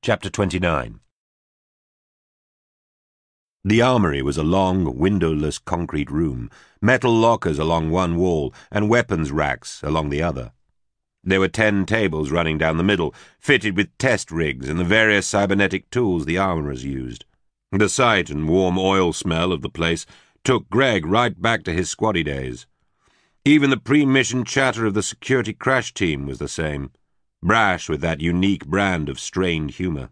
Chapter 29. The armory was a long, windowless concrete room, metal lockers along one wall and weapons racks along the other. There were 10 tables running down the middle, fitted with test rigs and the various cybernetic tools the armourers used. The sight and warm oil smell of the place took Greg right back to his squatty days. Even the pre-mission chatter of the security crash team was the same, brash with that unique brand of strained humour.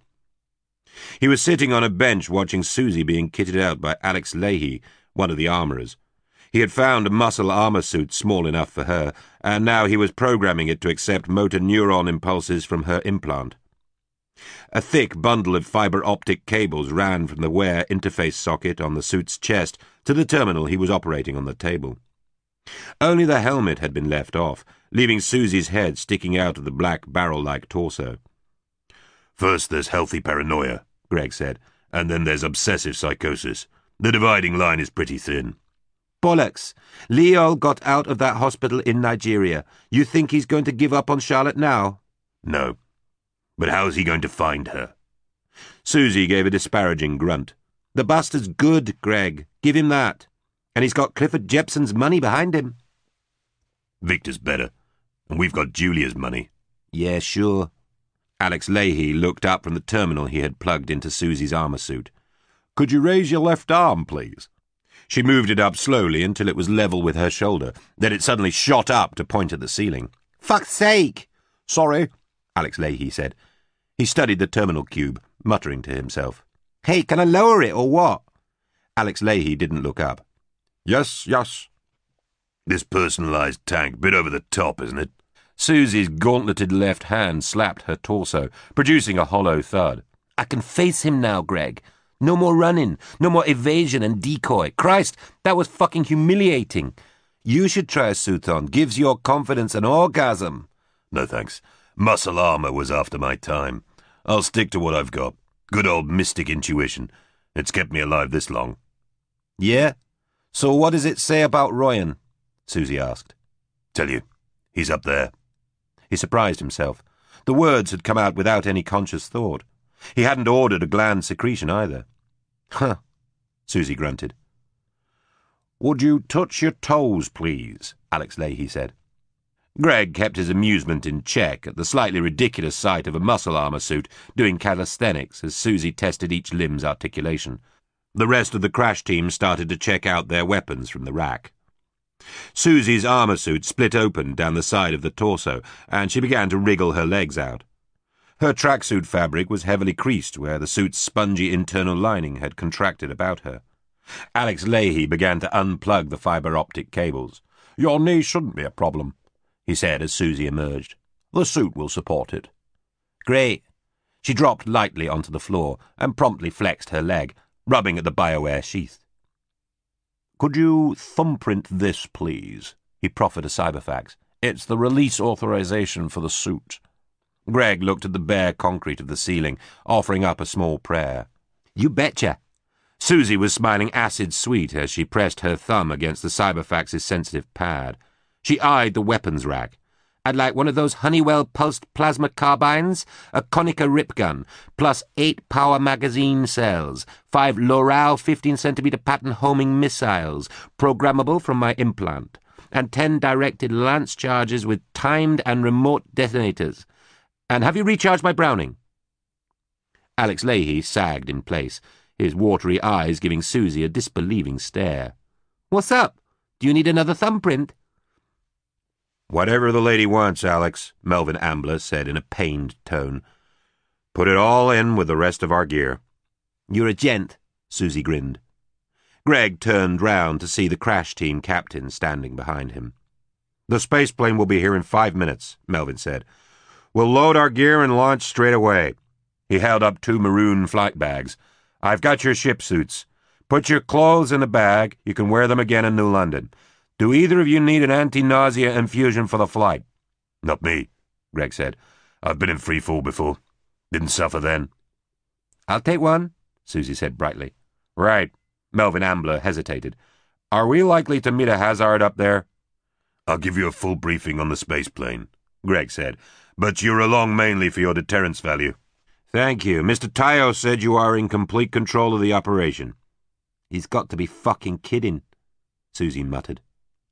He was sitting on a bench watching Susie being kitted out by Alex Leahy, one of the armourers. He had found a muscle armour suit small enough for her, and now he was programming it to accept motor neuron impulses from her implant. A thick bundle of fibre-optic cables ran from the wear interface socket on the suit's chest to the terminal he was operating on the table. Only the helmet had been left off, leaving Susie's head sticking out of the black barrel-like torso. "First there's healthy paranoia," Greg said, "and then there's obsessive psychosis. The dividing line is pretty thin." "Bollocks. Leo got out of that hospital in Nigeria. You think he's going to give up on Charlotte now?" "No. But how is he going to find her?" Susie gave a disparaging grunt. "The bastard's good, Greg. Give him that. And he's got Clifford Jepson's money behind him." "Victor's better. And we've got Julia's money." "Yeah, sure." Alex Leahy looked up from the terminal he had plugged into Susie's armour suit. "Could you raise your left arm, please?" She moved it up slowly until it was level with her shoulder. Then it suddenly shot up to point at the ceiling. "Fuck's sake!" "Sorry," Alex Leahy said. He studied the terminal cube, muttering to himself. "Hey, can I lower it or what?" Alex Leahy didn't look up. Yes. "This personalised tank, bit over the top, isn't it?" Susie's gauntleted left hand slapped her torso, producing a hollow thud. "I can face him now, Greg. No more running, no more evasion and decoy. Christ, that was fucking humiliating. You should try a suit on. Gives your confidence an orgasm." "No thanks. Muscle armour was after my time. I'll stick to what I've got. Good old mystic intuition. It's kept me alive this long." "Yeah? So what does it say about Royan?" Susie asked. "Tell you, he's up there." He surprised himself. The words had come out without any conscious thought. He hadn't ordered a gland secretion either. "Huh," Susie grunted. "Would you touch your toes, please?" Alex Leahy said. Greg kept his amusement in check at the slightly ridiculous sight of a muscle armour suit doing calisthenics as Susie tested each limb's articulation. The rest of the crash team started to check out their weapons from the rack. Susie's armour suit split open down the side of the torso, and she began to wriggle her legs out. Her tracksuit fabric was heavily creased where the suit's spongy internal lining had contracted about her. Alex Leahy began to unplug the fibre-optic cables. "Your knee shouldn't be a problem," he said as Susie emerged. "The suit will support it." "Great." She dropped lightly onto the floor and promptly flexed her leg, rubbing at the BioWare sheath. "Could you thumbprint this, please?" He proffered a cyberfax. "It's the release authorization for the suit." Greg looked at the bare concrete of the ceiling, offering up a small prayer. "You betcha." Susie was smiling acid-sweet as she pressed her thumb against the cyberfax's sensitive pad. She eyed the weapons rack. "I'd like one of those Honeywell pulsed plasma carbines, a Konica rip gun, plus 8 power magazine cells, 5 Loral 15-centimeter pattern homing missiles, programmable from my implant, and 10 directed lance charges with timed and remote detonators. And have you recharged my Browning?" Alex Leahy sagged in place, his watery eyes giving Susie a disbelieving stare. "What's up? Do you need another thumbprint?" "Whatever the lady wants, Alex," Melvin Ambler said in a pained tone. "Put it all in with the rest of our gear." "You're a gent," Susie grinned. Greg turned round to see the crash team captain standing behind him. "The spaceplane will be here in 5 minutes," Melvin said. "We'll load our gear and launch straight away." He held up 2 maroon flight bags. "I've got your ship suits. Put your clothes in the bag. You can wear them again in New London. Do either of you need an anti-nausea infusion for the flight?" "Not me," Greg said. "I've been in free fall before. Didn't suffer then." "I'll take one," Susie said brightly. "Right." Melvin Ambler hesitated. "Are we likely to meet a hazard up there?" "I'll give you a full briefing on the spaceplane," Greg said, "but you're along mainly for your deterrence value." Thank you. Mr. Tayo said you are in complete control of the operation. He's got to be fucking kidding, Susie muttered.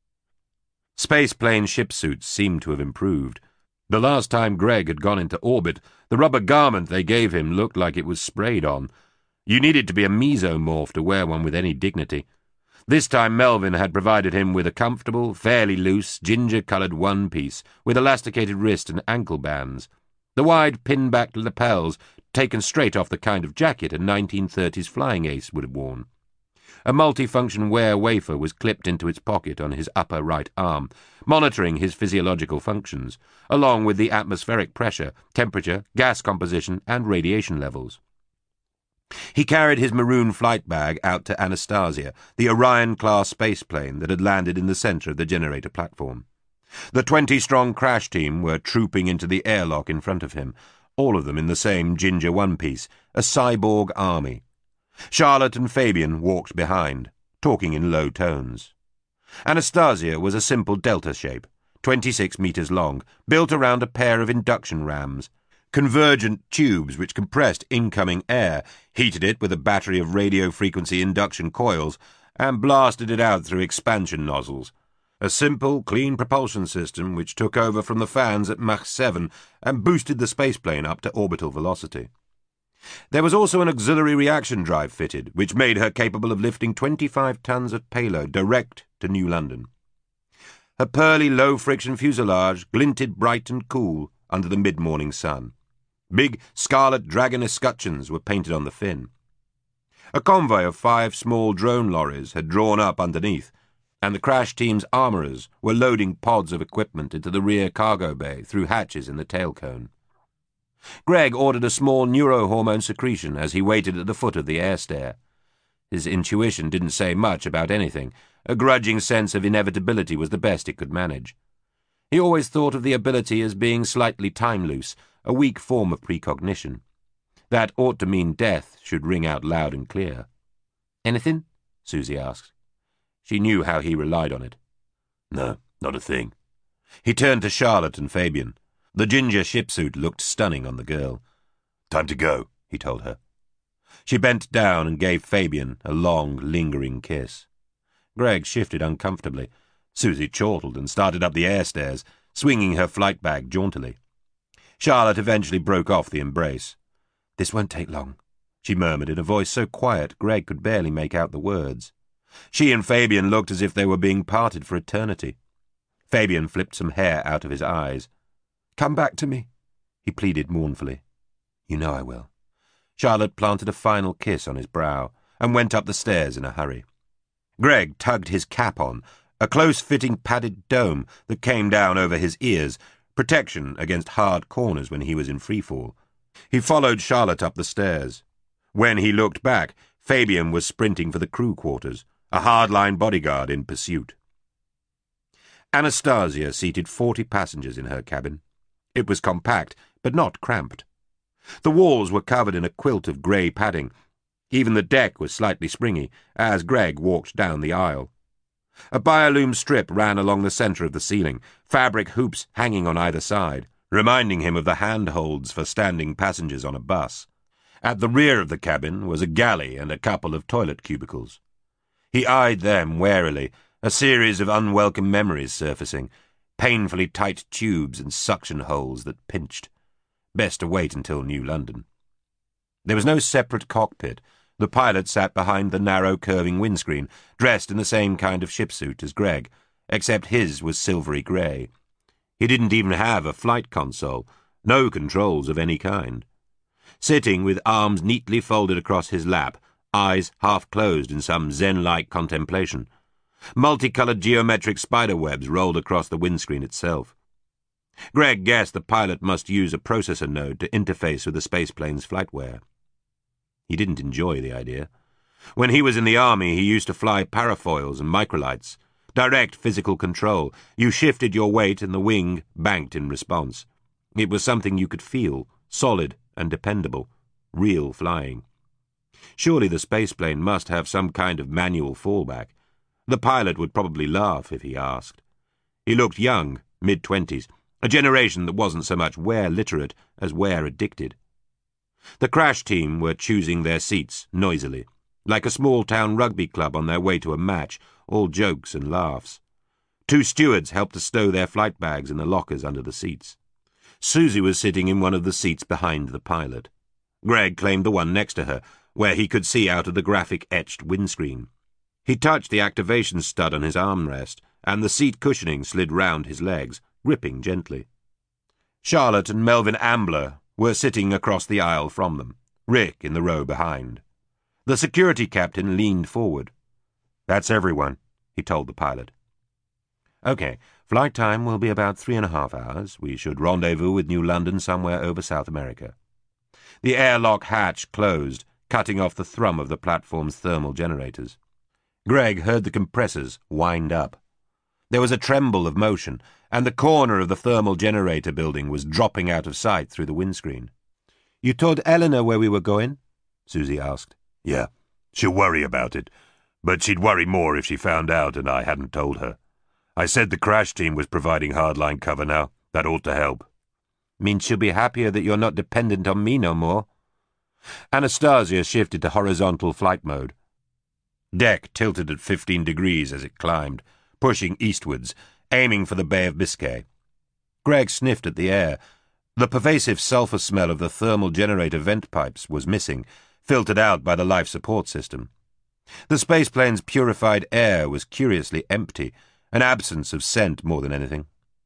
Spaceplane ship suits seemed to have improved. The last time Greg had gone into orbit, the rubber garment they gave him looked like it was sprayed on. You needed to be a mesomorph to wear one with any dignity. This time Melvin had provided him with a comfortable, fairly loose, ginger-coloured one-piece with elasticated wrist and ankle bands. The wide pin-backed lapels taken straight off the kind of jacket a 1930s flying ace would have worn. A multifunction wear wafer was clipped into its pocket on his upper right arm, monitoring his physiological functions, along with the atmospheric pressure, temperature, gas composition, and radiation levels. He carried his maroon flight bag out to Anastasia, the Orion-class spaceplane that had landed in the center of the generator platform. The 20-strong crash team were trooping into the airlock in front of him, all of them in the same ginger one-piece, a cyborg army. Charlotte and Fabian walked behind, talking in low tones. Anastasia was a simple delta shape, 26 meters long, built around a pair of induction rams, convergent tubes which compressed incoming air, heated it with a battery of radio-frequency induction coils, and blasted it out through expansion nozzles. A simple, clean propulsion system which took over from the fans at Mach 7 and boosted the spaceplane up to orbital velocity. There was also an auxiliary reaction drive fitted, which made her capable of lifting 25 tons of payload direct to New London. Her pearly, low-friction fuselage glinted bright and cool under the mid-morning sun. Big scarlet dragon escutcheons were painted on the fin. A convoy of 5 small drone lorries had drawn up underneath, and the crash team's armourers were loading pods of equipment into the rear cargo bay through hatches in the tail cone. Greg ordered a small neurohormone secretion as he waited at the foot of the air stair. His intuition didn't say much about anything. A grudging sense of inevitability was the best it could manage. He always thought of the ability as being slightly time-loose, a weak form of precognition. That ought to mean death should ring out loud and clear. "Anything?" Susie asked. She knew how he relied on it. No, not a thing. He turned to Charlotte and Fabian. The ginger shipsuit looked stunning on the girl. Time to go, he told her. She bent down and gave Fabian a long, lingering kiss. Greg shifted uncomfortably. Susie chortled and started up the air stairs, swinging her flight bag jauntily. Charlotte eventually broke off the embrace. "This won't take long," she murmured in a voice so quiet Greg could barely make out the words. She and Fabian looked as if they were being parted for eternity. Fabian flipped some hair out of his eyes. "Come back to me," he pleaded mournfully. "You know I will." Charlotte planted a final kiss on his brow and went up the stairs in a hurry. Greg tugged his cap on, a close-fitting padded dome that came down over his ears, protection against hard corners when he was in freefall. He followed Charlotte up the stairs. When he looked back, Fabian was sprinting for the crew quarters, a hardline bodyguard in pursuit. Anastasia seated 40 passengers in her cabin. It was compact, but not cramped. The walls were covered in a quilt of grey padding. Even the deck was slightly springy, as Greg walked down the aisle. A biolume strip ran along the centre of the ceiling, fabric hoops hanging on either side, reminding him of the handholds for standing passengers on a bus. At the rear of the cabin was a galley and a couple of toilet cubicles. He eyed them warily, a series of unwelcome memories surfacing, painfully tight tubes and suction holes that pinched. Best to wait until New London. There was no separate cockpit. The pilot sat behind the narrow, curving windscreen, dressed in the same kind of shipsuit as Greg, except his was silvery grey. He didn't even have a flight console, no controls of any kind. Sitting with arms neatly folded across his lap, eyes half closed in some zen-like contemplation, multicoloured geometric spiderwebs rolled across the windscreen itself. Greg guessed the pilot must use a processor node to interface with the spaceplane's flightware. He didn't enjoy the idea. When he was in the army, he used to fly parafoils and microlights. Direct physical control. You shifted your weight and the wing banked in response. It was something you could feel, solid and dependable, real flying. Surely the spaceplane must have some kind of manual fallback. The pilot would probably laugh if he asked. He looked young, mid-20s, a generation that wasn't so much wear-literate as wear-addicted. The crash team were choosing their seats noisily, like a small-town rugby club on their way to a match, all jokes and laughs. 2 stewards helped to stow their flight bags in the lockers under the seats. Susie was sitting in one of the seats behind the pilot. Greg claimed the one next to her, where he could see out of the graphic-etched windscreen. He touched the activation stud on his armrest, and the seat cushioning slid round his legs, gripping gently. Charlotte and Melvin Ambler were sitting across the aisle from them, Rick in the row behind. The security captain leaned forward. "That's everyone," he told the pilot. "Okay, flight time will be about 3.5 hours. We should rendezvous with New London somewhere over South America." The airlock hatch closed, cutting off the thrum of the platform's thermal generators. Greg heard the compressors wind up. There was a tremble of motion, and the corner of the thermal generator building was dropping out of sight through the windscreen. "You told Eleanor where we were going?" Susie asked. "Yeah, she'll worry about it, but she'd worry more if she found out and I hadn't told her. I said the crash team was providing hardline cover now. That ought to help." "Means she'll be happier that you're not dependent on me no more." Anastasia shifted to horizontal flight mode. Deck tilted at 15 degrees as it climbed, pushing eastwards, aiming for the Bay of Biscay. Greg sniffed at the air. The pervasive sulphur smell of the thermal generator vent pipes was missing, filtered out by the life support system. The spaceplane's purified air was curiously empty, an absence of scent more than anything.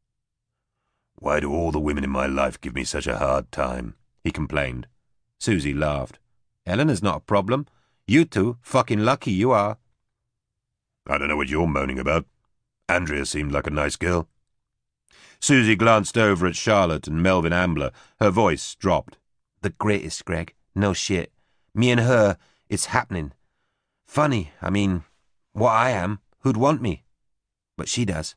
"Why do all the women in my life give me such a hard time?" he complained. Susie laughed. "Eleanor's not a problem. You two, fucking lucky you are." "I don't know what you're moaning about. Andrea seemed like a nice girl." Susie glanced over at Charlotte and Melvin Ambler. Her voice dropped. "The greatest, Greg. No shit. Me and her, it's happening. Funny, I mean, what I am, who'd want me? But she does."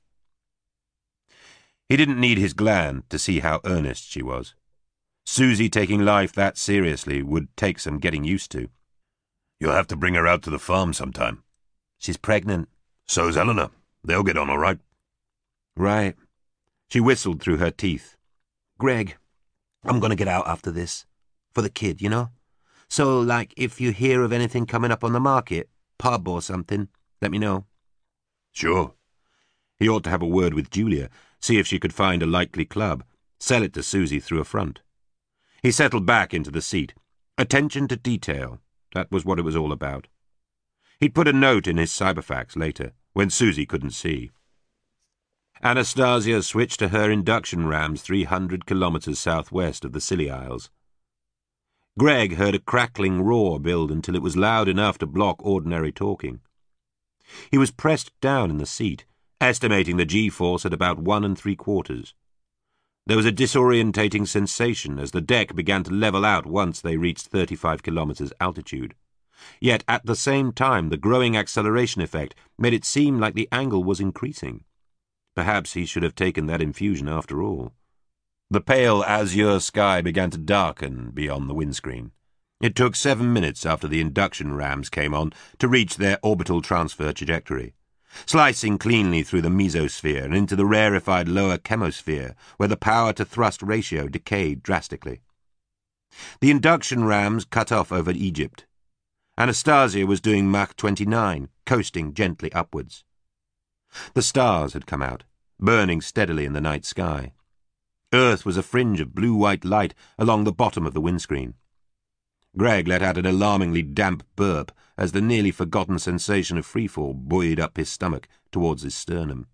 He didn't need his gland to see how earnest she was. Susie taking life that seriously would take some getting used to. "You'll have to bring her out to the farm sometime." "She's pregnant." "So's Eleanor. They'll get on all right." "Right." She whistled through her teeth. "Greg, I'm going to get out after this. For the kid, you know? So, like, if you hear of anything coming up on the market, pub or something, let me know." "Sure." He ought to have a word with Julia, see if she could find a likely club, sell it to Susie through a front. He settled back into the seat. Attention to detail. That was what it was all about. He'd put a note in his cyberfax later, when Susie couldn't see. Anastasia switched to her induction rams 300 kilometers southwest of the Scilly Isles. Greg heard a crackling roar build until it was loud enough to block ordinary talking. He was pressed down in the seat, estimating the G-force at about 1 3/4. There was a disorientating sensation as the deck began to level out once they reached 35 kilometers altitude. Yet at the same time the growing acceleration effect made it seem like the angle was increasing. Perhaps he should have taken that infusion after all. The pale azure sky began to darken beyond the windscreen. It took 7 minutes after the induction rams came on to reach their orbital transfer trajectory, slicing cleanly through the mesosphere and into the rarefied lower chemosphere, where the power-to-thrust ratio decayed drastically. The induction rams cut off over Egypt. Anastasia was doing Mach 29, coasting gently upwards. The stars had come out, burning steadily in the night sky. Earth was a fringe of blue-white light along the bottom of the windscreen. Greg let out an alarmingly damp burp as the nearly forgotten sensation of freefall buoyed up his stomach towards his sternum.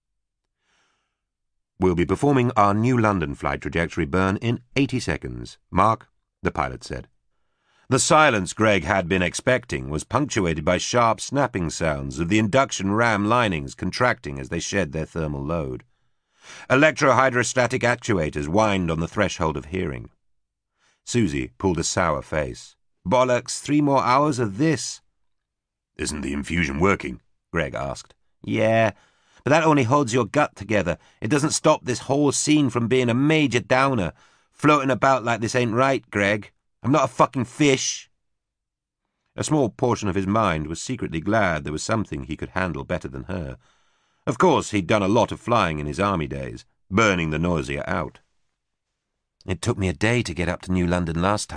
"We'll be performing our New London flight trajectory burn in 80 seconds. Mark," the pilot said. The silence Greg had been expecting was punctuated by sharp snapping sounds of the induction ram linings contracting as they shed their thermal load. Electrohydrostatic actuators whined on the threshold of hearing. Susie pulled a sour face. "Bollocks, 3 more hours of this." "Isn't the infusion working?" Greg asked. "Yeah, but that only holds your gut together. It doesn't stop this whole scene from being a major downer. Floating about like this ain't right, Greg. I'm not a fucking fish." A small portion of his mind was secretly glad there was something he could handle better than her. Of course, he'd done a lot of flying in his army days, burning the nausea out. "It took me a day to get up to New London last time,"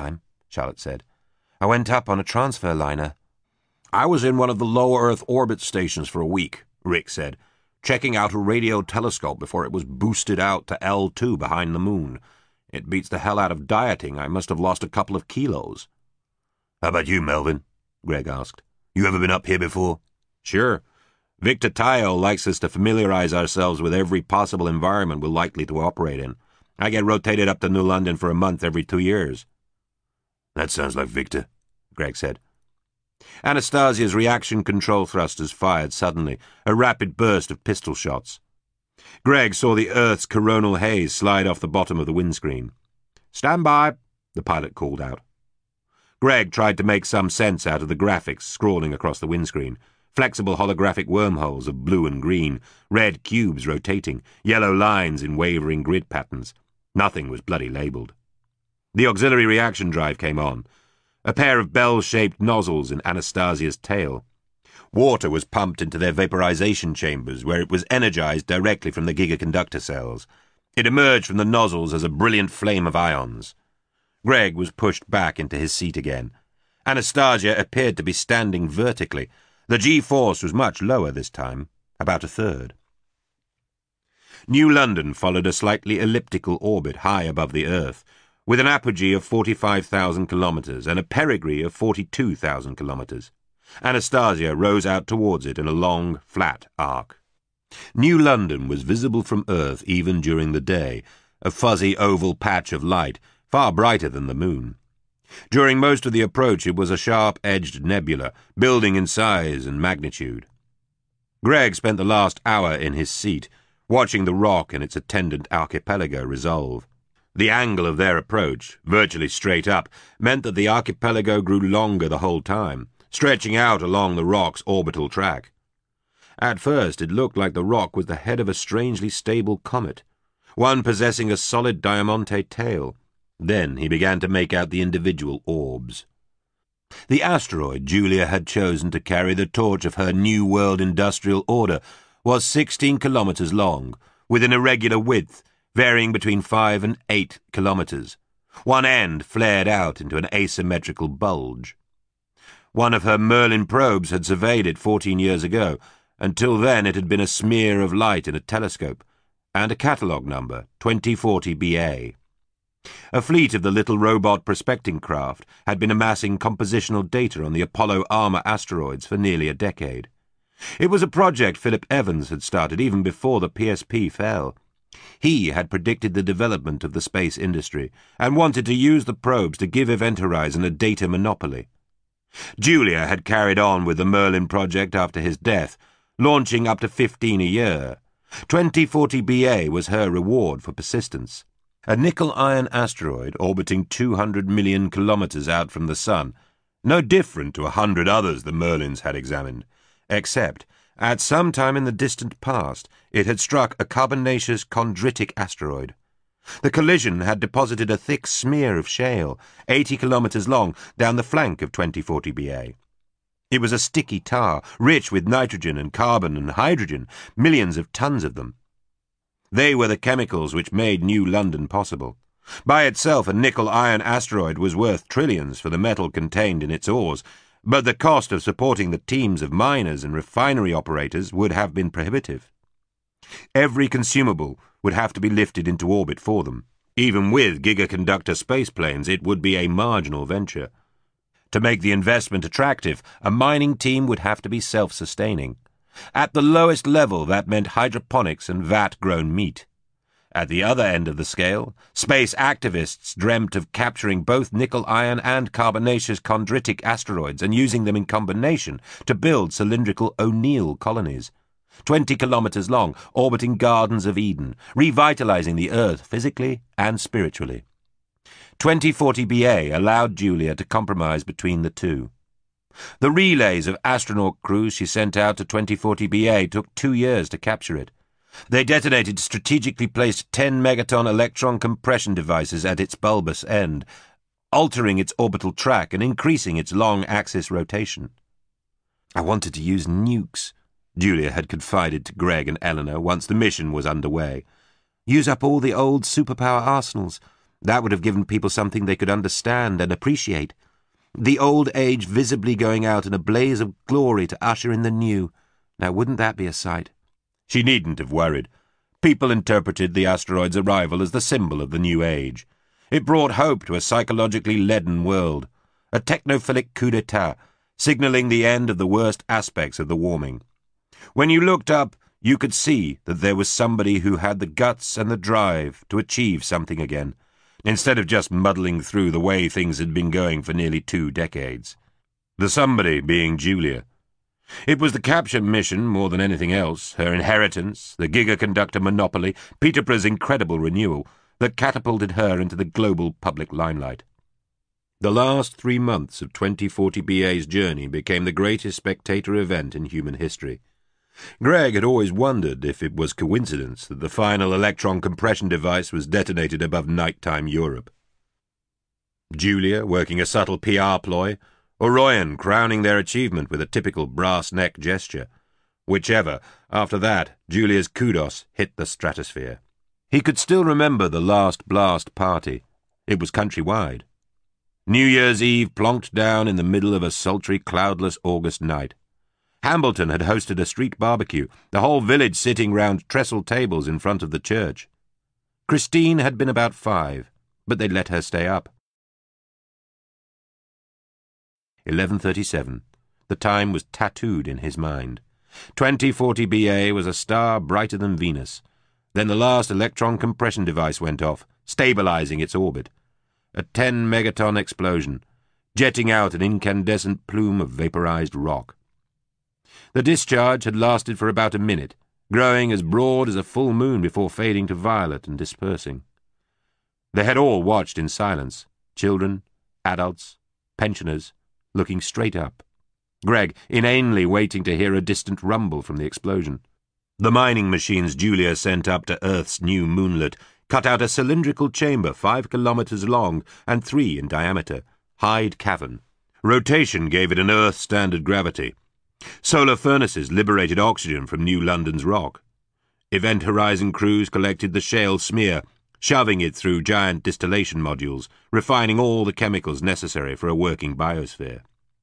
Charlotte said. "I went up on a transfer liner." "I was in one of the low Earth orbit stations for a week," Rick said, "checking out a radio telescope before it was boosted out to L2 behind the moon. It beats the hell out of dieting. I must have lost a couple of kilos." "How about you, Melvin?" Greg asked. "You ever been up here before?" "Sure. Victor Tayo likes us to familiarize ourselves with every possible environment we're likely to operate in. I get rotated up to New London for a month every 2 years." "That sounds like Victor," Greg said. Anastasia's reaction control thrusters fired suddenly, a rapid burst of pistol shots. Greg saw the Earth's coronal haze slide off the bottom of the windscreen. "Stand by," the pilot called out. Greg tried to make some sense out of the graphics scrawling across the windscreen. Flexible holographic wormholes of blue and green, red cubes rotating, yellow lines in wavering grid patterns. Nothing was bloody labelled. The auxiliary reaction drive came on. A pair of bell-shaped nozzles in Anastasia's tail. Water was pumped into their vaporization chambers, where it was energized directly from the gigaconductor cells. It emerged from the nozzles as a brilliant flame of ions. Greg was pushed back into his seat again. Anastasia appeared to be standing vertically. The G-force was much lower this time, about a third. New London followed a slightly elliptical orbit high above the Earth, with an apogee of 45,000 kilometers and a perigee of 42,000 kilometers. Anastasia rose out towards it in a long, flat arc. New London was visible from Earth even during the day, a fuzzy oval patch of light, far brighter than the moon. During most of the approach it was a sharp-edged nebula, building in size and magnitude. Greg spent the last hour in his seat, watching the rock and its attendant archipelago resolve. The angle of their approach, virtually straight up, meant that the archipelago grew longer the whole time, stretching out along the rock's orbital track. At first it looked like the rock was the head of a strangely stable comet, one possessing a solid diamante tail. Then he began to make out the individual orbs. The asteroid Julia had chosen to carry the torch of her New World industrial order was 16 kilometers long, with an irregular width varying between 5 and 8 kilometers. One end flared out into an asymmetrical bulge. One of her Merlin probes had surveyed it 14 years ago. Until then it had been a smear of light in a telescope, and a catalogue number, 2040 BA. A fleet of the little robot prospecting craft had been amassing compositional data on the Apollo Armor asteroids for nearly a decade. It was a project Philip Evans had started even before the PSP fell. He had predicted the development of the space industry and wanted to use the probes to give Event Horizon a data monopoly. Julia had carried on with the Merlin project after his death, launching up to 15 a year. 2040 BA was her reward for persistence. A nickel-iron asteroid orbiting 200 million kilometers out from the Sun, no different to 100 others the Merlins had examined, except, at some time in the distant past, it had struck a carbonaceous chondritic asteroid. The collision had deposited a thick smear of shale, 80 kilometers long, down the flank of 2040 BA. It was a sticky tar, rich with nitrogen and carbon and hydrogen, millions of tons of them. They were the chemicals which made New London possible. By itself, a nickel-iron asteroid was worth trillions for the metal contained in its ores, but the cost of supporting the teams of miners and refinery operators would have been prohibitive. Every consumable would have to be lifted into orbit for them. Even with gigaconductor spaceplanes, it would be a marginal venture. To make the investment attractive, a mining team would have to be self-sustaining. At the lowest level, that meant hydroponics and vat-grown meat. At the other end of the scale, space activists dreamt of capturing both nickel-iron and carbonaceous chondritic asteroids and using them in combination to build cylindrical O'Neill colonies, 20 kilometers long, orbiting Gardens of Eden, revitalizing the Earth physically and spiritually. 2040 BA allowed Julia to compromise between the two. The relays of astronaut crews she sent out to 2040 BA took 2 years to capture it. They detonated strategically placed 10-megaton electron compression devices at its bulbous end, altering its orbital track and increasing its long-axis rotation. "I wanted to use nukes," Julia had confided to Greg and Eleanor once the mission was underway. "Use up all the old superpower arsenals. That would have given people something they could understand and appreciate. The old age visibly going out in a blaze of glory to usher in the new. Now wouldn't that be a sight? She needn't have worried. People interpreted the asteroid's arrival as the symbol of the new age. It brought hope to a psychologically leaden world, a technophilic coup d'etat, signalling the end of the worst aspects of the warming. When you looked up, you could see that there was somebody who had the guts and the drive to achieve something again, instead of just muddling through the way things had been going for nearly 2 decades. The somebody being Julia. It was the capture mission more than anything else, her inheritance, the gigaconductor monopoly, Peterborough's incredible renewal, that catapulted her into the global public limelight. The last 3 months of 2040BA's journey became the greatest spectator event in human history. Greg had always wondered if it was coincidence that the final electron compression device was detonated above nighttime Europe. Julia working a subtle PR ploy, Orion crowning their achievement with a typical brass-neck gesture. Whichever, after that, Julia's kudos hit the stratosphere. He could still remember the last blast party. It was countrywide. New Year's Eve plonked down in the middle of a sultry, cloudless August night. Hambleton had hosted a street barbecue, the whole village sitting round trestle tables in front of the church. Christine had been about 5, but they'd let her stay up. 11:37. The time was tattooed in his mind. 2040BA was a star brighter than Venus. Then the last electron compression device went off, stabilizing its orbit. A 10-megaton explosion, jetting out an incandescent plume of vaporized rock. The discharge had lasted for about a minute, growing as broad as a full moon before fading to violet and dispersing. They had all watched in silence, children, adults, pensioners, looking straight up. Greg inanely waiting to hear a distant rumble from the explosion. The mining machines Julia sent up to Earth's new moonlet cut out a cylindrical chamber 5 kilometers long and 3 in diameter, Hyde Cavern. Rotation gave it an Earth-standard gravity. Solar furnaces liberated oxygen from New London's rock. Event Horizon crews collected the shale smear, shoving it through giant distillation modules, refining all the chemicals necessary for a working biosphere.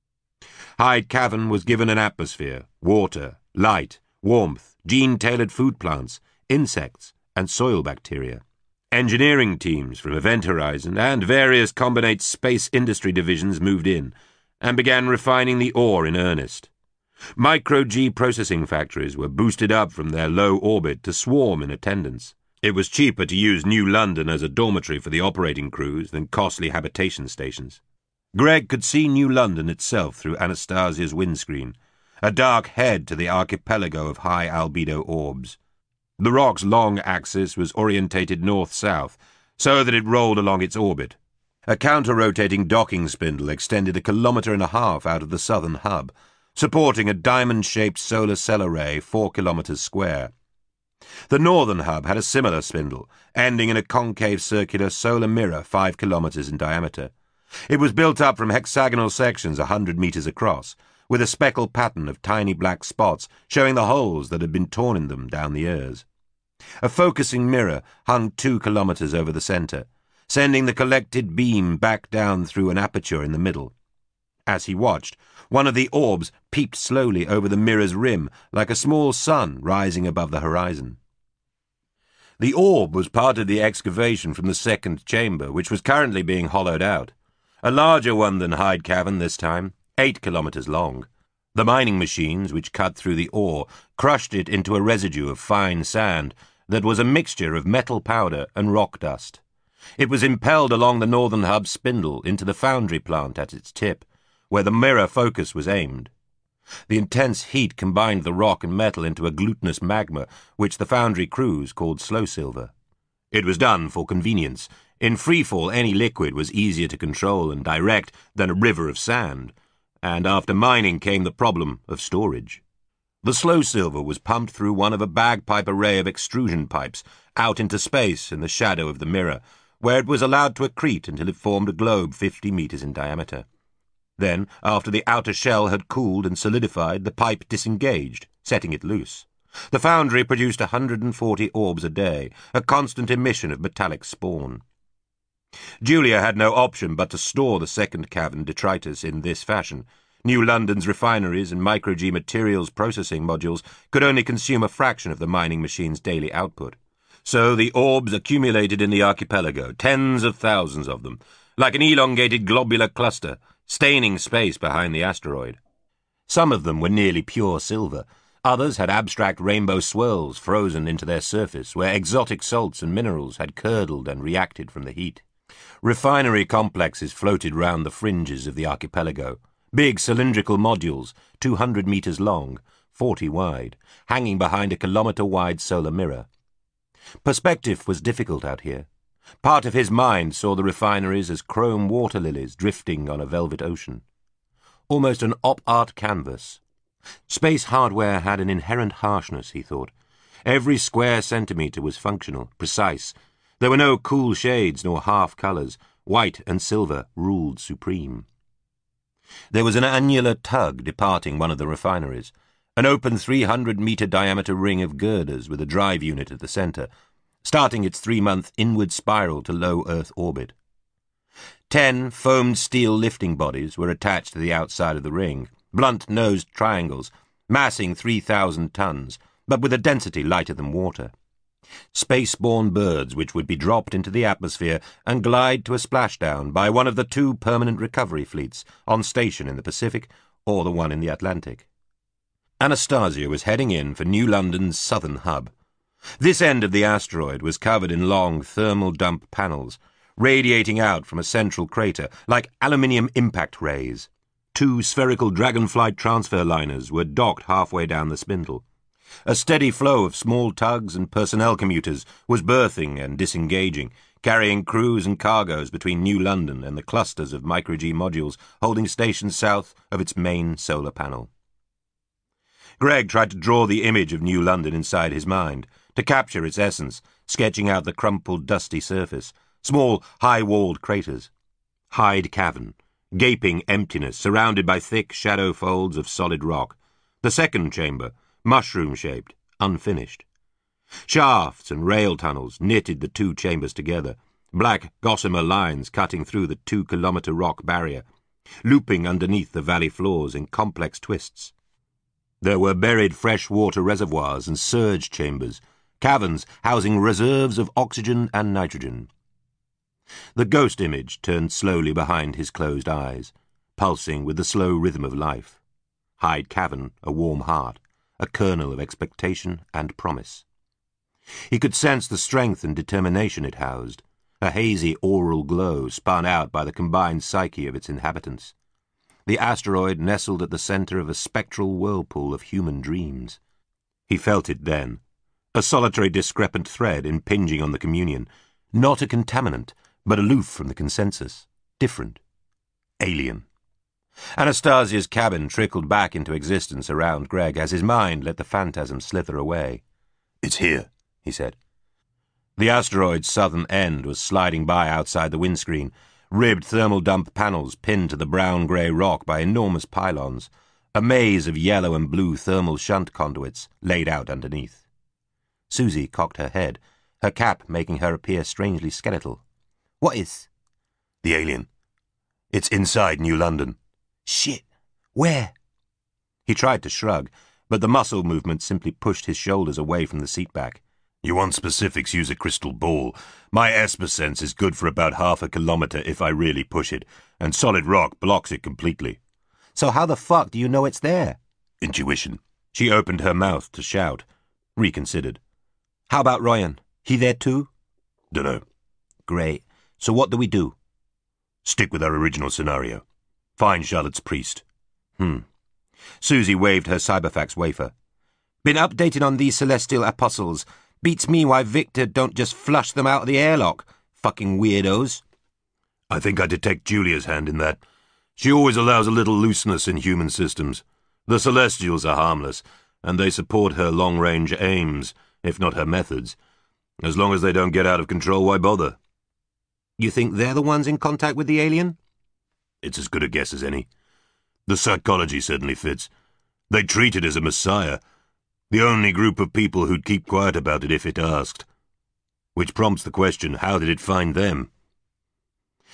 Hyde Cavern was given an atmosphere, water, light, warmth, gene-tailored food plants, insects, and soil bacteria. Engineering teams from Event Horizon and various combinate space industry divisions moved in and began refining the ore in earnest. Micro-G processing factories were boosted up from their low orbit to swarm in attendance. It was cheaper to use New London as a dormitory for the operating crews than costly habitation stations. Greg could see New London itself through Anastasia's windscreen, a dark head to the archipelago of high-albedo orbs. The rock's long axis was orientated north-south, so that it rolled along its orbit. A counter-rotating docking spindle extended 1.5 kilometers out of the southern hub, supporting a diamond-shaped solar cell array 4 kilometers square. The northern hub had a similar spindle, ending in a concave circular solar mirror 5 kilometers in diameter. It was built up from hexagonal sections 100 meters across, with a speckled pattern of tiny black spots showing the holes that had been torn in them down the ears. A focusing mirror hung 2 kilometers over the center, sending the collected beam back down through an aperture in the middle. As he watched, one of the orbs peeped slowly over the mirror's rim like a small sun rising above the horizon. The orb was part of the excavation from the second chamber, which was currently being hollowed out. A larger one than Hyde Cavern this time, 8 kilometers long. The mining machines, which cut through the ore, crushed it into a residue of fine sand that was a mixture of metal powder and rock dust. It was impelled along the northern hub spindle into the foundry plant at its tip, where the mirror focus was aimed. The intense heat combined the rock and metal into a glutinous magma, which the foundry crews called slow silver. It was done for convenience. In freefall, any liquid was easier to control and direct than a river of sand, and after mining came the problem of storage. The slow silver was pumped through one of a bagpipe array of extrusion pipes out into space in the shadow of the mirror, where it was allowed to accrete until it formed a globe 50 meters in diameter. Then, after the outer shell had cooled and solidified, the pipe disengaged, setting it loose. The foundry produced 140 orbs a day, a constant emission of metallic spawn. Julia had no option but to store the second cavern detritus in this fashion. New London's refineries and micro-G materials processing modules could only consume a fraction of the mining machine's daily output. So the orbs accumulated in the archipelago, tens of thousands of them, like an elongated globular cluster, staining space behind the asteroid. Some of them were nearly pure silver. Others had abstract rainbow swirls frozen into their surface, where exotic salts and minerals had curdled and reacted from the heat. Refinery complexes floated round the fringes of the archipelago, big cylindrical modules, 200 meters long, 40 wide, hanging behind a kilometer-wide solar mirror. Perspective was difficult out here. Part of his mind saw the refineries as chrome water lilies drifting on a velvet ocean. Almost an op-art canvas. Space hardware had an inherent harshness, he thought. Every square centimetre was functional, precise. There were no cool shades nor half-colours. White and silver ruled supreme. There was an annular tug departing one of the refineries, an open 300-metre diameter ring of girders with a drive unit at the centre, starting its 3-month inward spiral to low Earth orbit. 10 foamed steel lifting bodies were attached to the outside of the ring, blunt-nosed triangles, massing 3,000 tons, but with a density lighter than water. Space-borne birds which would be dropped into the atmosphere and glide to a splashdown by one of the 2 permanent recovery fleets on station in the Pacific or the one in the Atlantic. Anastasia was heading in for New London's southern hub. This end of the asteroid was covered in long thermal dump panels, radiating out from a central crater like aluminium impact rays. 2 spherical Dragonflight transfer liners were docked halfway down the spindle. A steady flow of small tugs and personnel commuters was berthing and disengaging, carrying crews and cargoes between New London and the clusters of micro-G modules holding stations south of its main solar panel. Greg tried to draw the image of New London inside his mind, to capture its essence, sketching out the crumpled, dusty surface, small, high-walled craters. Hyde Cavern, gaping emptiness surrounded by thick shadow folds of solid rock. The second chamber, mushroom-shaped, unfinished. Shafts and rail tunnels knitted the 2 chambers together, black gossamer lines cutting through the 2-kilometre rock barrier, looping underneath the valley floors in complex twists. There were buried freshwater reservoirs and surge chambers, caverns housing reserves of oxygen and nitrogen. The ghost image turned slowly behind his closed eyes, pulsing with the slow rhythm of life. Hyde Cavern, a warm heart, a kernel of expectation and promise. He could sense the strength and determination it housed, a hazy aural glow spun out by the combined psyche of its inhabitants. The asteroid nestled at the centre of a spectral whirlpool of human dreams. He felt it then, a solitary discrepant thread impinging on the communion, not a contaminant, but aloof from the consensus, different, alien. Anastasia's cabin trickled back into existence around Greg as his mind let the phantasm slither away. "It's here," he said. The asteroid's southern end was sliding by outside the windscreen, ribbed thermal dump panels pinned to the brown-grey rock by enormous pylons, a maze of yellow and blue thermal shunt conduits laid out underneath. Susie cocked her head, her cap making her appear strangely skeletal. "What is?" "The alien. It's inside New London." "Shit! Where?" He tried to shrug, but the muscle movement simply pushed his shoulders away from the seat back. "You want specifics, use a crystal ball. My Esper sense is good for about half a kilometre if I really push it, and solid rock blocks it completely." "So how the fuck do you know it's there?" "Intuition." She opened her mouth to shout, reconsidered. "How about Ryan? He there too?" "Dunno." "Great. So what do we do?" "Stick with our original scenario. Find Charlotte's priest." Susie waved her cyberfax wafer. "Been updated on these celestial apostles. Beats me why Victor don't just flush them out of the airlock. Fucking weirdos." "I think I detect Julia's hand in that. She always allows a little looseness in human systems. The Celestials are harmless, and they support her long-range aims, if not her methods. As long as they don't get out of control, why bother?" "You think they're the ones in contact with the alien?" "It's as good a guess as any. The psychology certainly fits. They treat it as a messiah, the only group of people who'd keep quiet about it if it asked. Which prompts the question, how did it find them?"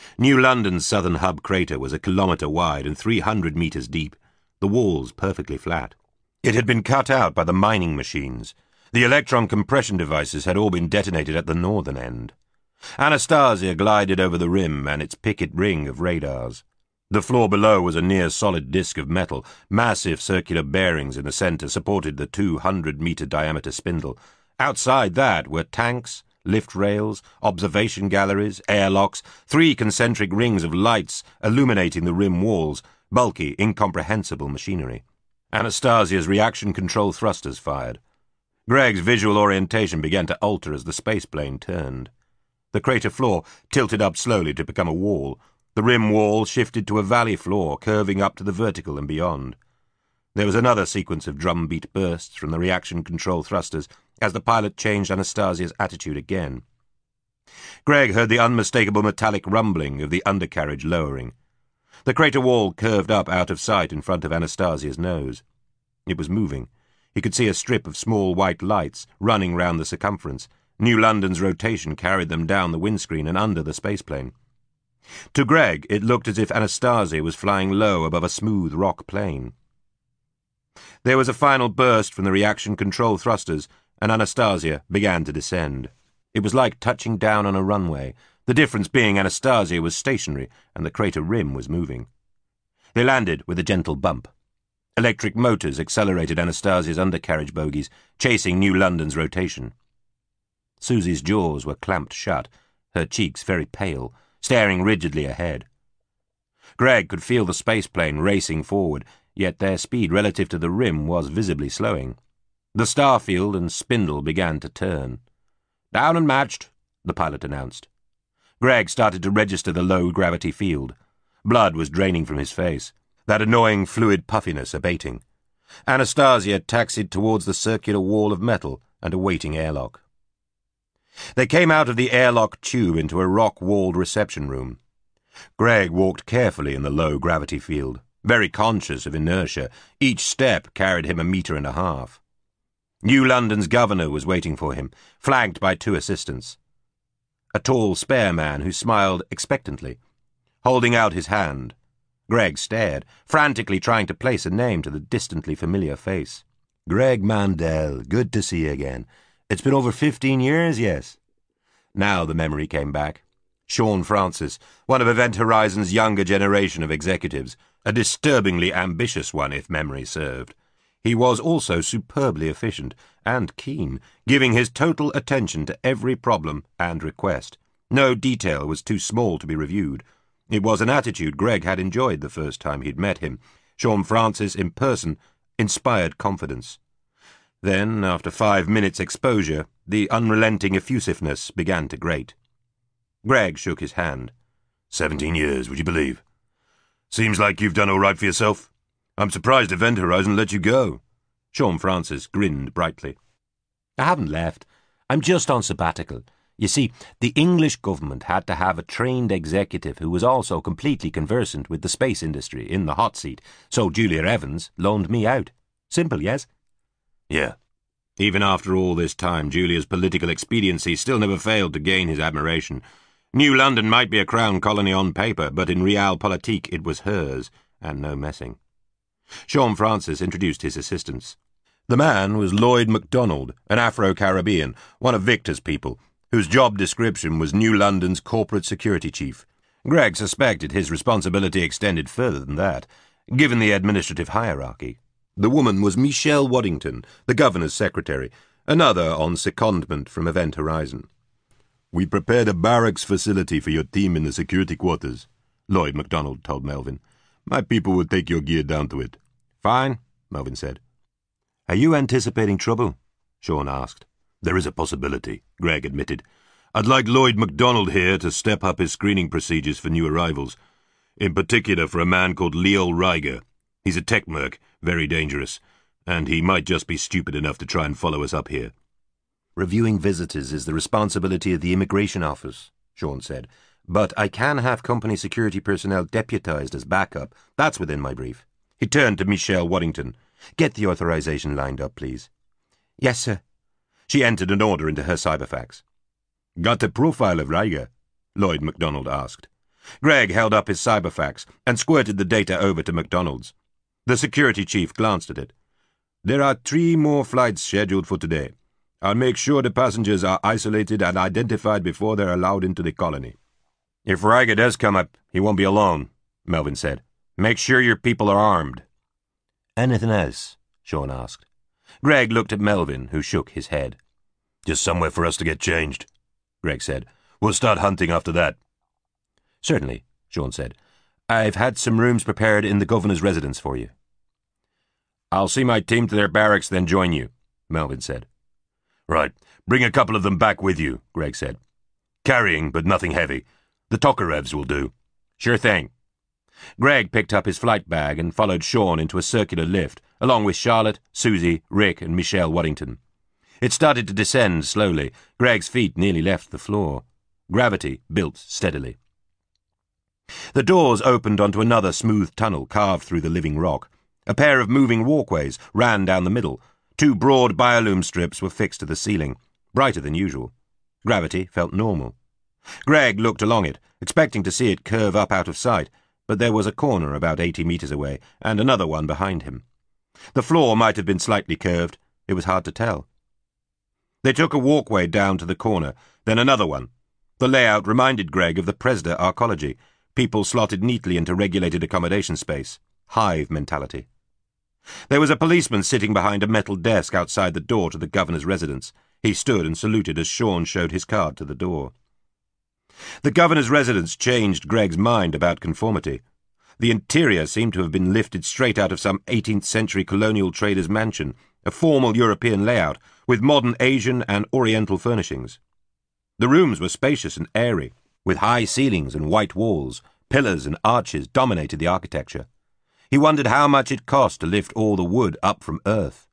New London's southern hub crater was a kilometre wide and 300 metres deep, the walls perfectly flat. It had been cut out by the mining machines. The electron compression devices had all been detonated at the northern end. Anastasia glided over the rim and its picket ring of radars. The floor below was a near-solid disk of metal. Massive circular bearings in the centre supported the 200-metre diameter spindle. Outside that were tanks, lift rails, observation galleries, airlocks, 3 concentric rings of lights illuminating the rim walls, bulky, incomprehensible machinery. Anastasia's reaction control thrusters fired. Greg's visual orientation began to alter as the spaceplane turned. The crater floor tilted up slowly to become a wall. The rim wall shifted to a valley floor, curving up to the vertical and beyond. There was another sequence of drumbeat bursts from the reaction control thrusters as the pilot changed Anastasia's attitude again. Greg heard the unmistakable metallic rumbling of the undercarriage lowering. The crater wall curved up out of sight in front of Anastasia's nose. It was moving. He could see a strip of small white lights running round the circumference. New London's rotation carried them down the windscreen and under the spaceplane. To Greg, it looked as if Anastasia was flying low above a smooth rock plain. There was a final burst from the reaction control thrusters, and Anastasia began to descend. It was like touching down on a runway, the difference being Anastasia was stationary and the crater rim was moving. They landed with a gentle bump. Electric motors accelerated Anastasia's undercarriage bogies, chasing New London's rotation. Susie's jaws were clamped shut, her cheeks very pale, staring rigidly ahead. Greg could feel the spaceplane racing forward, yet their speed relative to the rim was visibly slowing. The starfield and spindle began to turn. "Down and matched," the pilot announced. Greg started to register the low-gravity field. Blood was draining from his face, that annoying fluid puffiness abating. Anastasia taxied towards the circular wall of metal and a waiting airlock. They came out of the airlock tube into a rock-walled reception room. Greg walked carefully in the low-gravity field, very conscious of inertia. Each step carried him 1.5 meters. New London's governor was waiting for him, flanked by 2 assistants. A tall, spare man who smiled expectantly, holding out his hand. Greg stared, frantically trying to place a name to the distantly familiar face. "Greg Mandel, good to see you again. It's been over 15 years, yes?" Now the memory came back. Sean Francis, one of Event Horizon's younger generation of executives, a disturbingly ambitious one if memory served. He was also superbly efficient and keen, giving his total attention to every problem and request. No detail was too small to be reviewed. It was an attitude Greg had enjoyed the first time he'd met him. Sean Francis, in person, inspired confidence. Then, after 5 minutes' exposure, the unrelenting effusiveness began to grate. Greg shook his hand. 17 years, would you believe? Seems like you've done all right for yourself. I'm surprised Event Horizon let you go. Sean Francis grinned brightly. "I haven't left. I'm just on sabbatical. You see, the English government had to have a trained executive who was also completely conversant with the space industry in the hot seat, so Julia Evans loaned me out. Simple, yes?" Yeah. Even after all this time, Julia's political expediency still never failed to gain his admiration. New London might be a crown colony on paper, but in realpolitik it was hers, and no messing. Sean Francis introduced his assistants. The man was Lloyd MacDonald, an Afro-Caribbean, one of Victor's people, whose job description was New London's corporate security chief. Greg suspected his responsibility extended further than that, given the administrative hierarchy. The woman was Michelle Waddington, the governor's secretary, another on secondment from Event Horizon. "We prepared a barracks facility for your team in the security quarters," Lloyd MacDonald told Melvin. "My people will take your gear down to it." "Fine," Melvin said. "Are you anticipating trouble?" Sean asked. "There is a possibility," Greg admitted. "I'd like Lloyd MacDonald here to step up his screening procedures for new arrivals. In particular for a man called Leo Riger. He's a tech merc, very dangerous, and he might just be stupid enough to try and follow us up here." "Reviewing visitors is the responsibility of the immigration office," Sean said. "But I can have company security personnel deputized as backup. That's within my brief." He turned to Michelle Waddington. "Get the authorization lined up, please." "Yes, sir." She entered an order into her cyberfax. "Got a profile of Riger?" Lloyd MacDonald asked. Gregg held up his cyberfax and squirted the data over to MacDonald's. The security chief glanced at it. "There are 3 more flights scheduled for today. I'll make sure the passengers are isolated and identified before they're allowed into the colony." "If Riga does come up, he won't be alone," Melvin said. "Make sure your people are armed." "Anything else?" Sean asked. Gregg looked at Melvin, who shook his head. "Just somewhere for us to get changed," Gregg said. "We'll start hunting after that." "Certainly," Sean said. "I've had some rooms prepared in the governor's residence for you." "I'll see my team to their barracks, then join you," Melvin said. "Right. Bring a couple of them back with you," Gregg said. "Carrying, but nothing heavy. The Tokarevs will do." "Sure thing." Gregg picked up his flight bag and followed Sean into a circular lift, along with Charlotte, Susie, Rick, and Michelle Waddington. It started to descend slowly. Gregg's feet nearly left the floor. Gravity built steadily. The doors opened onto another smooth tunnel carved through the living rock. A pair of moving walkways ran down the middle. 2 broad biolume strips were fixed to the ceiling, brighter than usual. Gravity felt normal. Gregg looked along it, expecting to see it curve up out of sight, but there was a corner about 80 meters away, and another one behind him. The floor might have been slightly curved. It was hard to tell. They took a walkway down to the corner, then another one. The layout reminded Gregg of the Presda arcology, people slotted neatly into regulated accommodation space. Hive mentality. There was a policeman sitting behind a metal desk outside the door to the governor's residence. He stood and saluted as Sean showed his card to the door. The governor's residence changed Gregg's mind about conformity. The interior seemed to have been lifted straight out of some 18th century colonial trader's mansion, a formal European layout with modern Asian and Oriental furnishings. The rooms were spacious and airy, with high ceilings and white walls. Pillars and arches dominated the architecture. He wondered how much it cost to lift all the wood up from earth.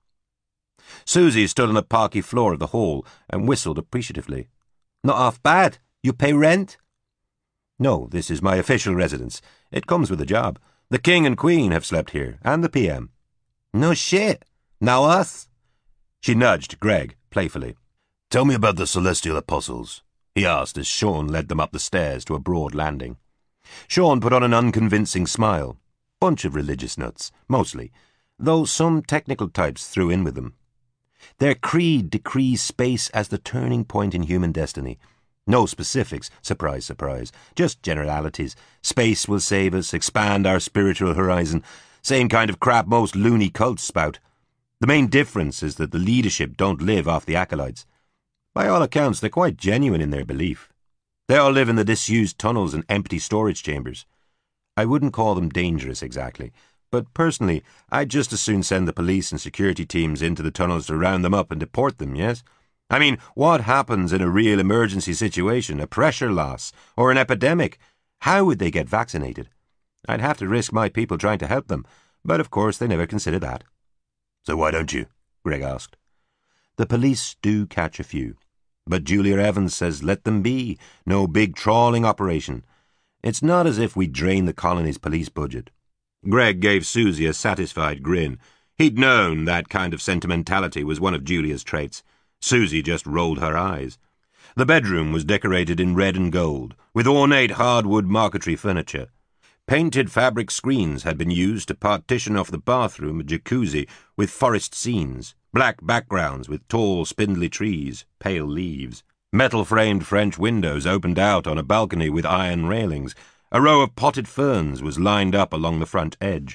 Susie stood on the parquet floor of the hall and whistled appreciatively. "Not half bad. You pay rent?" "No, this is my official residence. It comes with a job. The King and Queen have slept here, and the PM." "No shit. Now us?" She nudged Gregg playfully. "Tell me about the Celestial Apostles," he asked as Sean led them up the stairs to a broad landing. Sean put on an unconvincing smile. Bunch of religious nuts, mostly, though some technical types threw in with them. Their creed decrees space as the turning point in human destiny. No specifics, surprise, surprise, just generalities. Space will save us, expand our spiritual horizon. Same kind of crap most loony cults spout. The main difference is that the leadership don't live off the acolytes. By all accounts, they're quite genuine in their belief. They all live in the disused tunnels and empty storage chambers. I wouldn't call them dangerous exactly, but personally, I'd just as soon send the police and security teams into the tunnels to round them up and deport them, yes? I mean, what happens in a real emergency situation, a pressure loss, or an epidemic? How would they get vaccinated? I'd have to risk my people trying to help them, but of course they never consider that. "So why don't you?" Gregg asked. "The police do catch a few, but Julia Evans says let them be. No big trawling operation. It's not as if we drain the colony's police budget." Gregg gave Susie a satisfied grin. He'd known that kind of sentimentality was one of Julia's traits. Susie just rolled her eyes. The bedroom was decorated in red and gold, with ornate hardwood marquetry furniture. Painted fabric screens had been used to partition off the bathroom a jacuzzi with forest scenes, black backgrounds with tall, spindly trees, pale leaves. Metal-framed French windows opened out on a balcony with iron railings. A row of potted ferns was lined up along the front edge.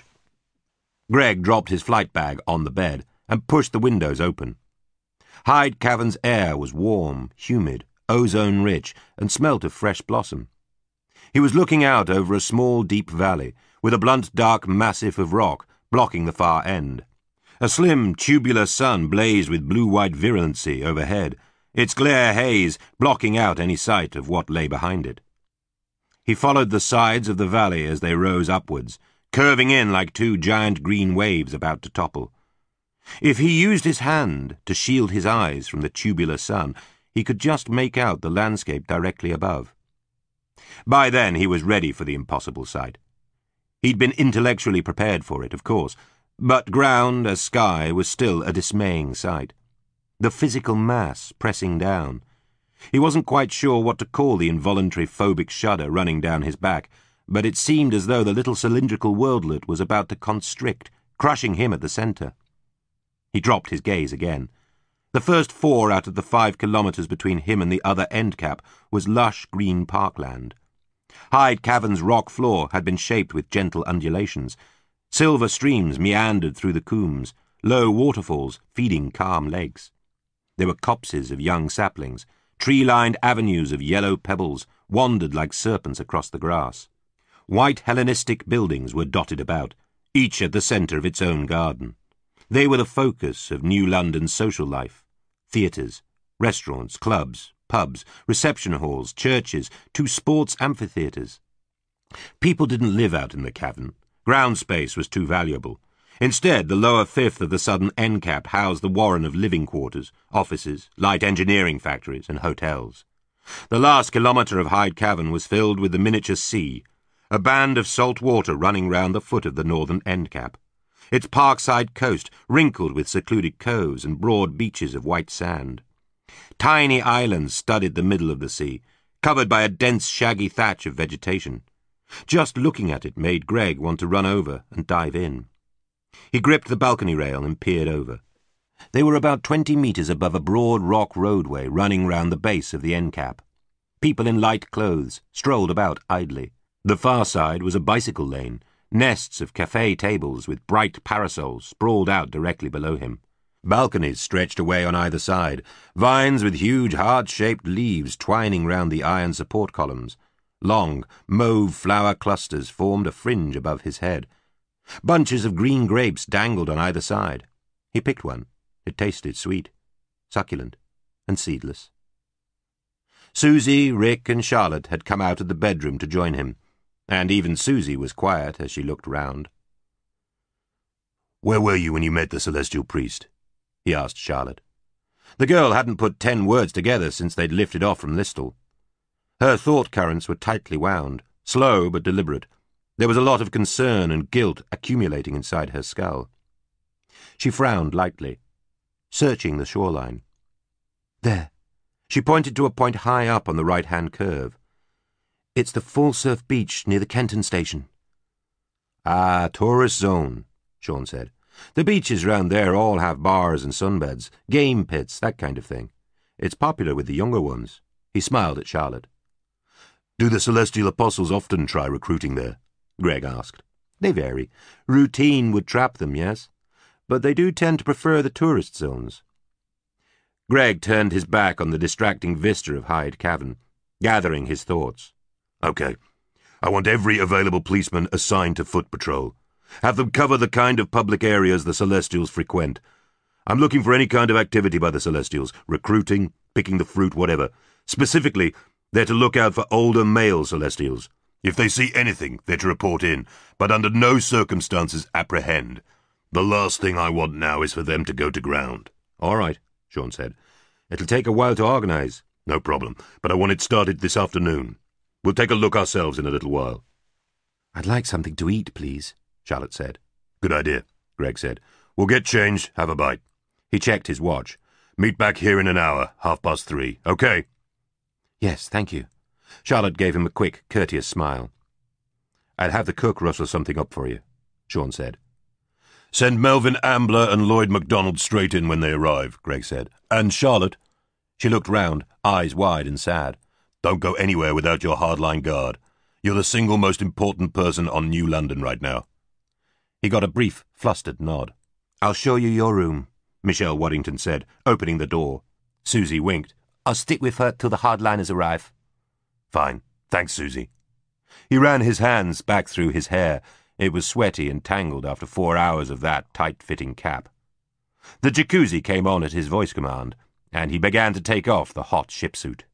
Gregg dropped his flight bag on the bed and pushed the windows open. Hyde Cavern's air was warm, humid, ozone-rich, and smelt of fresh blossom. He was looking out over a small, deep valley, with a blunt, dark massif of rock blocking the far end. A slim, tubular sun blazed with blue-white virulency overhead, its glare haze blocking out any sight of what lay behind it. He followed the sides of the valley as they rose upwards, curving in like 2 giant green waves about to topple. If he used his hand to shield his eyes from the tubular sun, he could just make out the landscape directly above. By then he was ready for the impossible sight. He'd been intellectually prepared for it, of course, but ground as sky was still a dismaying sight. The physical mass pressing down. He wasn't quite sure what to call the involuntary phobic shudder running down his back, but it seemed as though the little cylindrical worldlet was about to constrict, crushing him at the centre. He dropped his gaze again. The first 4 out of the 5 kilometres between him and the other end cap was lush green parkland. Hyde Cavern's rock floor had been shaped with gentle undulations. Silver streams meandered through the combes, low waterfalls feeding calm lakes. There were copses of young saplings. Tree-lined avenues of yellow pebbles wandered like serpents across the grass. White Hellenistic buildings were dotted about, each at the centre of its own garden. They were the focus of New London's social life. Theatres, restaurants, clubs, pubs, reception halls, churches, 2 sports amphitheatres. People didn't live out in the cavern. Ground space was too valuable. Instead, the lower fifth of the southern end cap housed the warren of living quarters, offices, light engineering factories, and hotels. The last kilometre of Hyde Cavern was filled with the miniature sea, a band of salt water running round the foot of the northern end cap. Its parkside coast wrinkled with secluded coves and broad beaches of white sand. Tiny islands studded the middle of the sea, covered by a dense shaggy thatch of vegetation. Just looking at it made Greg want to run over and dive in. He gripped the balcony rail and peered over. They were about 20 metres above a broad rock roadway running round the base of the end cap. People in light clothes strolled about idly. The far side was a bicycle lane, nests of cafe tables with bright parasols sprawled out directly below him. Balconies stretched away on either side, vines with huge heart-shaped leaves twining round the iron support columns. Long, mauve flower clusters formed a fringe above his head. Bunches of green grapes dangled on either side. He picked one. It tasted sweet, succulent, and seedless. Susie, Rick, and Charlotte had come out of the bedroom to join him, and even Susie was quiet as she looked round. "Where were you when you met the celestial priest?" he asked Charlotte. The girl hadn't put 10 words together since they'd lifted off from Listowel. Her thought currents were tightly wound, slow but deliberate. There was a lot of concern and guilt accumulating inside her skull. She frowned lightly, searching the shoreline. There. She pointed to a point high up on the right-hand curve. It's the full surf beach near the Kenton station. Ah, tourist zone, Sean said. The beaches round there all have bars and sunbeds, game pits, that kind of thing. It's popular with the younger ones. He smiled at Charlotte. Do the Celestial Apostles often try recruiting there? Greg asked. They vary. Routine would trap them, yes, but they do tend to prefer the tourist zones. Greg turned his back on the distracting vista of Hyde Cavern, gathering his thoughts. Okay. I want every available policeman assigned to foot patrol. Have them cover the kind of public areas the Celestials frequent. I'm looking for any kind of activity by the Celestials, recruiting, picking the fruit, whatever. Specifically, they're to look out for older male Celestials. If they see anything, they're to report in, but under no circumstances apprehend. The last thing I want now is for them to go to ground. All right, Sean said. It'll take a while to organise. No problem, but I want it started this afternoon. We'll take a look ourselves in a little while. I'd like something to eat, please, Charlotte said. Good idea, Greg said. We'll get changed, have a bite. He checked his watch. Meet back here in an hour, 3:30. Okay? Yes, thank you. Charlotte gave him a quick, courteous smile. I'd have the cook rustle something up for you, Sean said. Send Melvin Ambler and Lloyd MacDonald straight in when they arrive, Greg said. And Charlotte. She looked round, eyes wide and sad. Don't go anywhere without your hardline guard. You're the single most important person on New London right now. He got a brief, flustered nod. I'll show you your room, Michelle Waddington said, opening the door. Susie winked. I'll stick with her till the hardliners arrive. Fine. Thanks, Susie. He ran his hands back through his hair. It was sweaty and tangled after 4 hours of that tight-fitting cap. The jacuzzi came on at his voice command, and he began to take off the hot shipsuit.